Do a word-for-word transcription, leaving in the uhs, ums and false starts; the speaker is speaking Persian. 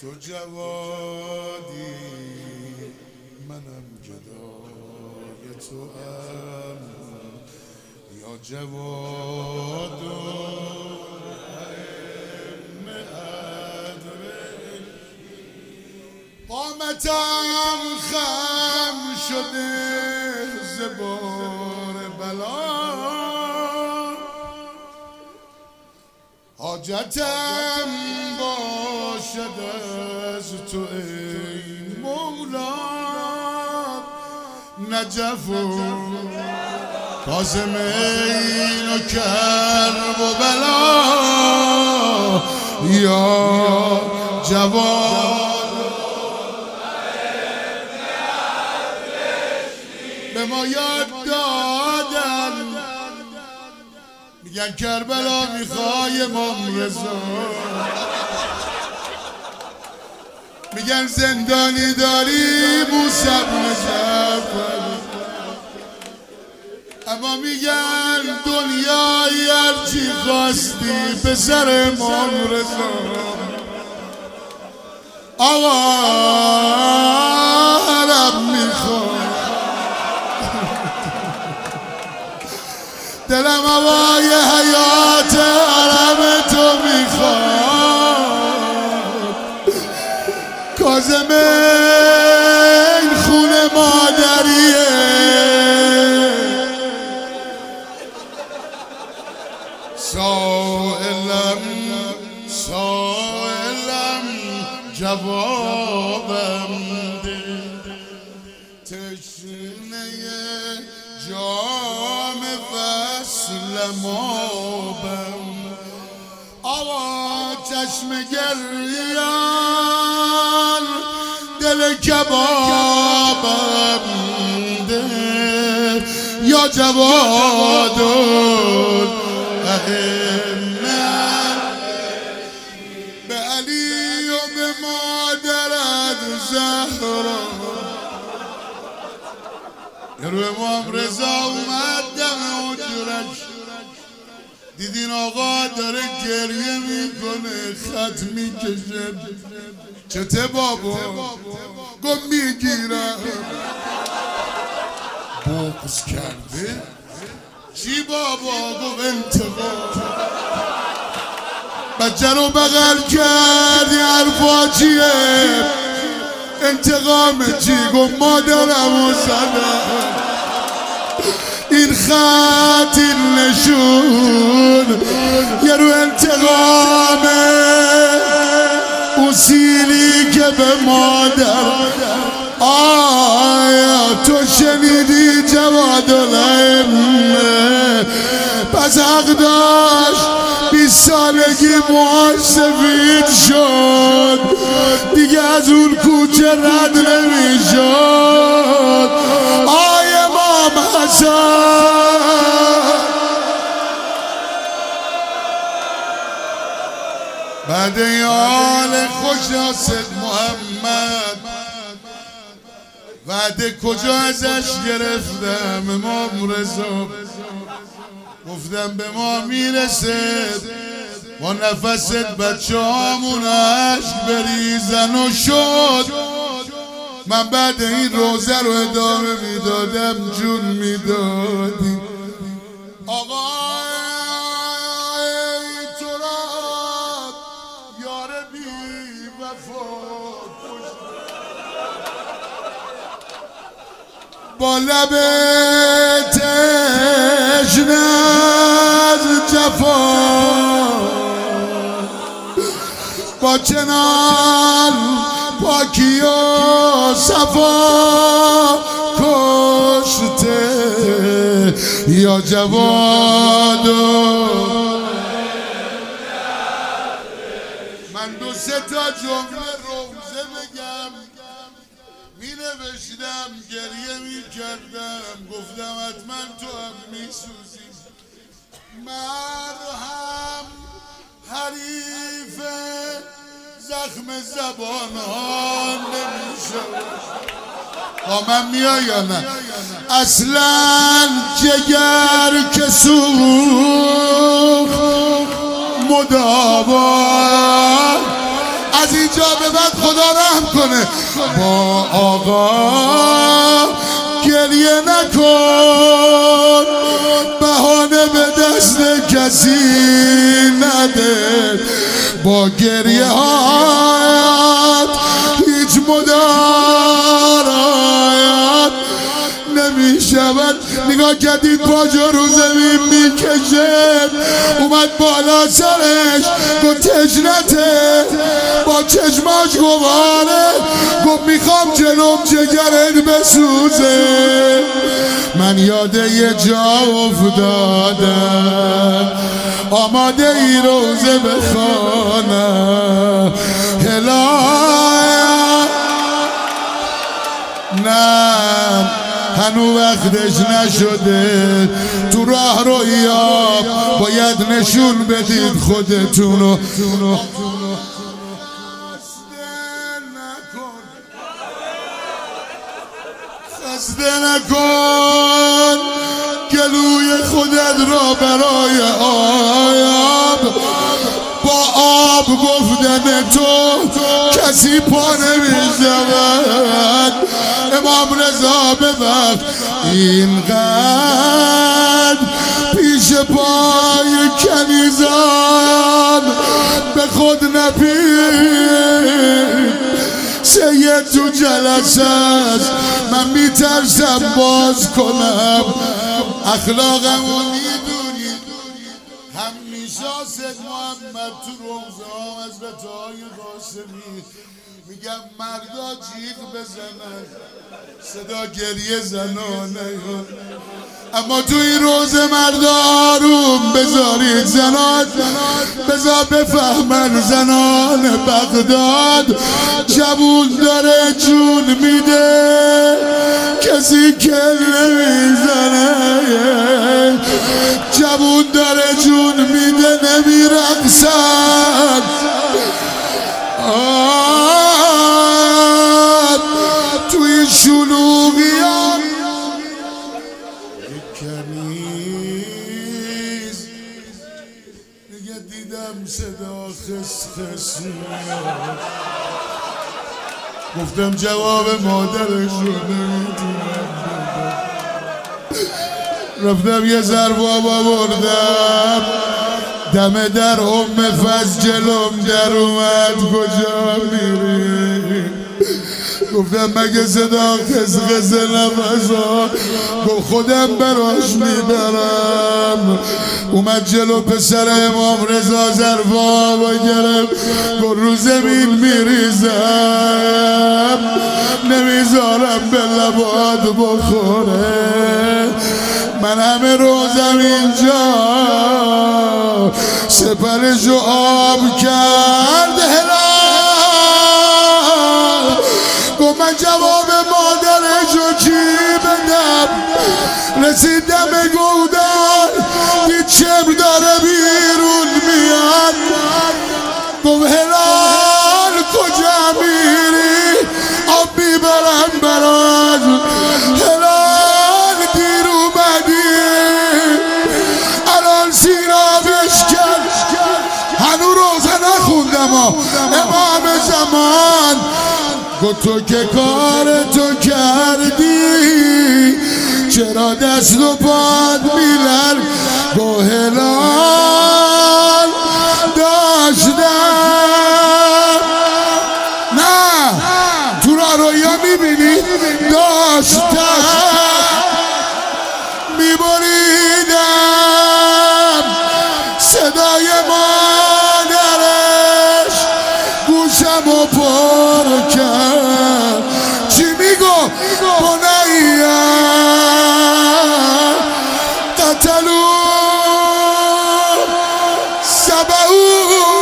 تو جوادی منم جدای تو ام یا جواد قامتم خم شده زبار بلا حاجتم باشد از تو ای مولا نجف و کاظمین و کرب و بلا یا جواد به ما یاد دادن میگن کربلا میخوای امام رضا میگن زندانی داری موسی بن جعفر اما میگن دنیای هرچی خواستی به سر امام رضا آقا حرم میخواد دلم هوای حیات حرم تو میخواد کاظمین خون مادریه سائلم سائلم جوابم ده تشنه جام وصل مابم آوا چشم گریان دل کبابم ده یا جوادون به علی و به مادرت زهرا رو امام رضا اومد دم حجرش دیدین آقا داره گریه میکنه خط میکشه چته بابا گم میگیرم بغض کرده چی بابا گم انتقام بچه رو بغل کردی حرفا چیه انتقام چی گم مادرم و زدم این خط این نشون یه رو انتقامه اون سیلی که به مادر آیا تو شنیدی جواد الائمه پس حق داشت بیست سالگی موهاش سفید شد دیگه از اون کوچه رد نمیشد آی امام حسن بعد این حال خوش حسد محمد وعده کجا ازش گرفتم امام رضا گفتم به ما میرسه با نفست بچه هامون عشق بریزن و شد من بعد این روزه رو ادامه میدادم جون میدادی آقا تو را یار بی وفا با لب تشنه از جفا با چنان پاکی و صفا کشته یا جواد من دو سه تا جمله روزه بگم می نوشتم گریه می کردم گفتم حتما تو هم می سوزی مرهم حریف زخم زبان ها نمیشه با من میای یا نه اصلا جگر که سوخت مداوا از اینجا به بعد خدا رحم کنه. با آقا گریه نکن، بهانه به دست کسی نده. با گریه هات هیچ مدارات نمی شود. نگاه کردید پاجو رو زمین میکشه، اومد بالا سرش گفت تشنته، با چشماش گواره گفت میخوام جلوم جگرت بسوزه. من یاد یه جا افتادم، آماده ای روزه بخوانم. هلایا نه هنو وقتش نشده، تو راه رو یاب باید نشون بدید خودتونو. خسته نکن گلوی خودت را برای آب، با آب گفتن تو کسی پا نمیشود. امام رضا ببخش اینقدر پیش پای کنیزان به خود نپیر. سید تو جلسه است، من میترسم باز کنم اخلاقمو میدونی. همیشه سید محمد تو روزه ها حضرت های قاسمی میگم مردا جیغ بزنن، صدا گریه زنانه. اما تو این روزه مردا آروم بذارید، زنان بذار بفهمن زنان بغداد جوون داره جون میده، کسی کل نمیزنه. جوون داره جون میده نمیرقصن. توی شلوغیان کنیز نگه دیدم صدا خس خس میاد، گفتم جواب مادرش رو نمیتونم بدم. رفتم یه ضرباب آوردم، دم در ام فز جلوم در اومد. کجا میری؟ گفتم مگه صدا خس خس نفسا؟ گفت خودم براش میبرم. اومد جلو پسر امام رضا ظرفا با گرفت، گفت رو زمین میریزم نمیذارم به لبات بخوره. من همه روزم اینجا سپرشو آب کرد. هلا گفت من جواب مادرشو چی بدم؟ رسیدم به گودال دید چم داره بیرون میاد. گفت هلال کجا میری؟ آب میبرم برات. هلال دیر اومدی الان سیرابش کرد. هنو روزه نخوندم امام زمان. گفت تو که کار تو کردی چرا دست و پاد میلر؟ گو هلال داشتم، نه تو را رویا میبینی داشتم میبریدم صدای مادرش گوشم و پر کرد. چی میگو؟ بنیا قتلو سبعو